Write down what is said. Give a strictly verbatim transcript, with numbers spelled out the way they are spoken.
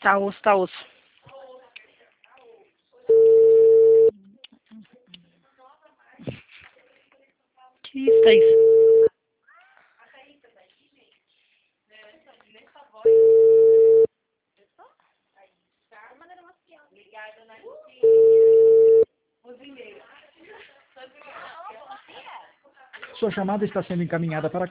Tá osso, tá osso. Que isso, Thaís? Sua chamada está sendo encaminhada para